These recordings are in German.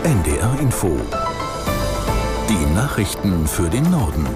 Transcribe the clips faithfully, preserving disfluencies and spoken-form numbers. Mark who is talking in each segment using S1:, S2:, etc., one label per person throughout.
S1: N D R Info. Die Nachrichten für den Norden.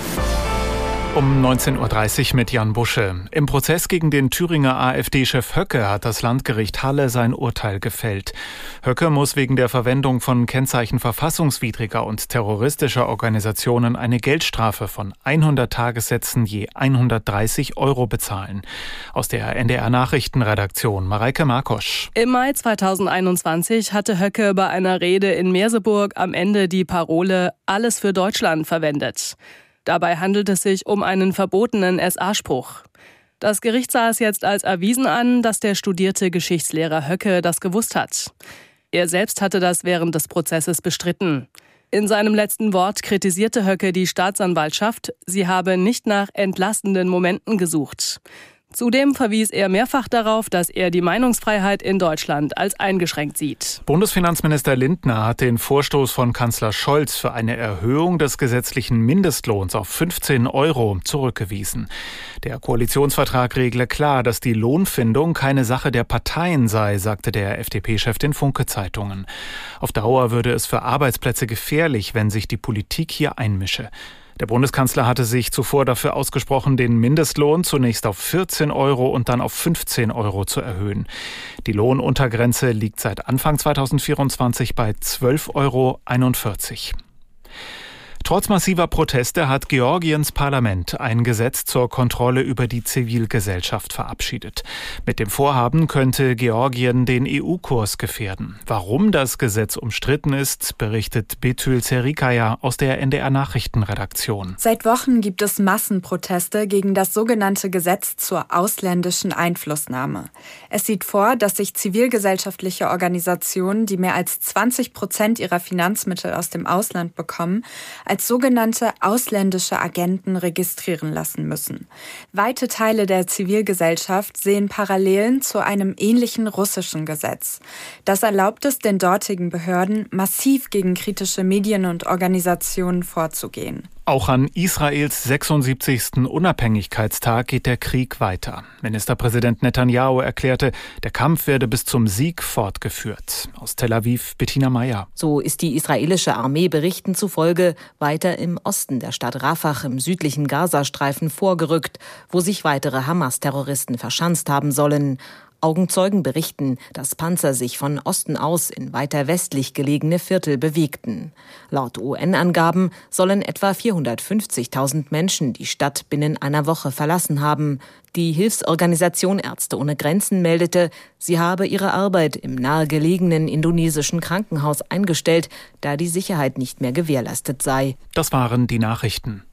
S2: Um neunzehn Uhr dreißig mit Jan Busche. Im Prozess gegen den Thüringer AfD-Chef Höcke hat das Landgericht Halle sein Urteil gefällt. Höcke muss wegen der Verwendung von Kennzeichen verfassungswidriger und terroristischer Organisationen eine Geldstrafe von hundert Tagessätzen je hundertdreißig Euro bezahlen. Aus der N D R-Nachrichtenredaktion Mareike Markosch.
S3: Im Mai zweitausendeinundzwanzig hatte Höcke bei einer Rede in Merseburg am Ende die Parole »Alles für Deutschland« verwendet. Dabei handelt es sich um einen verbotenen S A-Spruch. Das Gericht sah es jetzt als erwiesen an, dass der studierte Geschichtslehrer Höcke das gewusst hat. Er selbst hatte das während des Prozesses bestritten. In seinem letzten Wort kritisierte Höcke die Staatsanwaltschaft, sie habe nicht nach entlastenden Momenten gesucht. Zudem verwies er mehrfach darauf, dass er die Meinungsfreiheit in Deutschland als eingeschränkt sieht.
S2: Bundesfinanzminister Lindner hat den Vorstoß von Kanzler Scholz für eine Erhöhung des gesetzlichen Mindestlohns auf fünfzehn Euro zurückgewiesen. Der Koalitionsvertrag regle klar, dass die Lohnfindung keine Sache der Parteien sei, sagte der F D P-Chef den Funke-Zeitungen. Auf Dauer würde es für Arbeitsplätze gefährlich, wenn sich die Politik hier einmische. Der Bundeskanzler hatte sich zuvor dafür ausgesprochen, den Mindestlohn zunächst auf vierzehn Euro und dann auf fünfzehn Euro zu erhöhen. Die Lohnuntergrenze liegt seit Anfang zweitausendvierundzwanzig bei zwölf Euro einundvierzig. Trotz massiver Proteste hat Georgiens Parlament ein Gesetz zur Kontrolle über die Zivilgesellschaft verabschiedet. Mit dem Vorhaben könnte Georgien den E U-Kurs gefährden. Warum das Gesetz umstritten ist, berichtet Betül Serikaya aus der N D R-Nachrichtenredaktion.
S4: Seit Wochen gibt es Massenproteste gegen das sogenannte Gesetz zur ausländischen Einflussnahme. Es sieht vor, dass sich zivilgesellschaftliche Organisationen, die mehr als zwanzig Prozent ihrer Finanzmittel aus dem Ausland bekommen, als sogenannte ausländische Agenten registrieren lassen müssen. Weite Teile der Zivilgesellschaft sehen Parallelen zu einem ähnlichen russischen Gesetz. Das erlaubt es den dortigen Behörden, massiv gegen kritische Medien und Organisationen vorzugehen.
S2: Auch an Israels sechsundsiebzigsten Unabhängigkeitstag geht der Krieg weiter. Ministerpräsident Netanyahu erklärte, der Kampf werde bis zum Sieg fortgeführt. Aus Tel Aviv, Bettina Meyer.
S5: So ist die israelische Armee Berichten zufolge weiter im Osten der Stadt Rafah im südlichen Gazastreifen vorgerückt, wo sich weitere Hamas-Terroristen verschanzt haben sollen. Augenzeugen berichten, dass Panzer sich von Osten aus in weiter westlich gelegene Viertel bewegten. Laut U N-Angaben sollen etwa vierhundertfünfzigtausend Menschen die Stadt binnen einer Woche verlassen haben. Die Hilfsorganisation Ärzte ohne Grenzen meldete, sie habe ihre Arbeit im nahegelegenen indonesischen Krankenhaus eingestellt, da die Sicherheit nicht mehr gewährleistet sei.
S2: Das waren die Nachrichten.